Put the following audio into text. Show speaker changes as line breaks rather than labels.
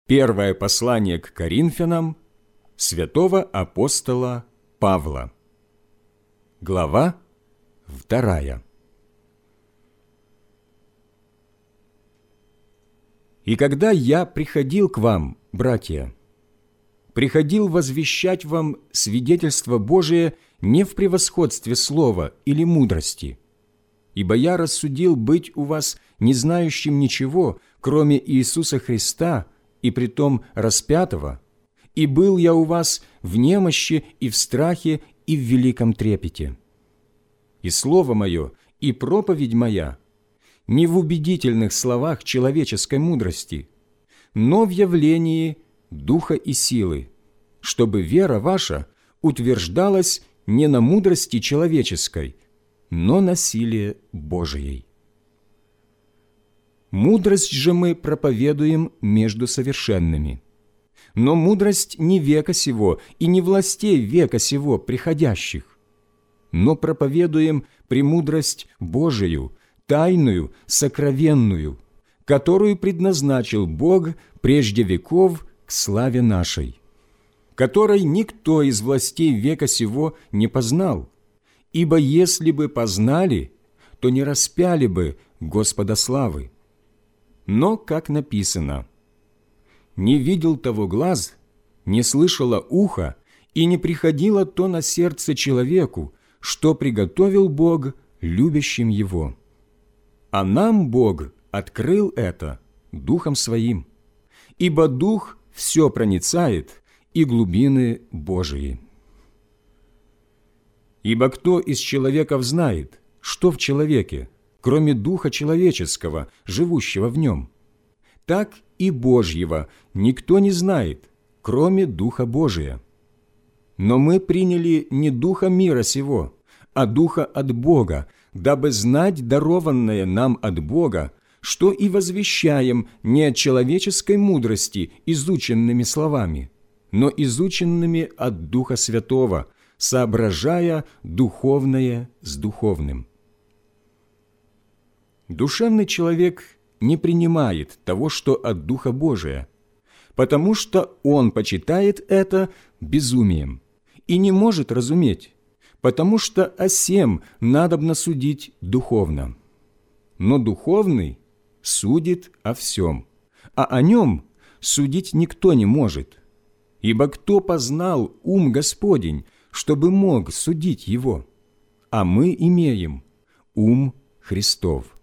Первое послание к Коринфянам святого апостола Павла. Глава 2. «И когда я приходил к вам, братья, приходил возвещать вам свидетельство Божие не в превосходстве слова или мудрости, ибо я рассудил быть у вас не знающим ничего, кроме Иисуса Христа, и притом распятого, и был я у вас в немощи и в страхе и в великом трепете. И слово мое, и проповедь моя не в убедительных словах человеческой мудрости, но в явлении духа и силы, чтобы вера ваша утверждалась не на мудрости человеческой, но на силе Божией. Мудрость же мы проповедуем между совершенными. Но мудрость не века сего и не властей века сего приходящих, но проповедуем премудрость Божию, тайную, сокровенную, которую предназначил Бог прежде веков к славе нашей, которой никто из властей века сего не познал, ибо если бы познали, то не распяли бы Господа славы. Но, как написано, «Не видел того глаз, не слышало ухо, и не приходило то на сердце человеку, что приготовил Бог любящим Его. А нам Бог открыл это Духом Своим, ибо Дух все проницает и глубины Божии. Ибо кто из человеков знает, что в человеке, кроме Духа человеческого, живущего в нем? Так и Божьего никто не знает, кроме Духа Божия. Но мы приняли не Духа мира сего, а Духа от Бога, дабы знать дарованное нам от Бога, что и возвещаем не от человеческой мудрости изученными словами, но изученными от Духа Святого, соображая духовное с духовным. Душевный человек не принимает того, что от Духа Божия, потому что он почитает это безумием и не может разуметь, потому что о сем надобно судить духовно. Но духовный судит о всем, а о нем судить никто не может, ибо кто познал ум Господень, чтобы мог судить его? А мы имеем ум Христов».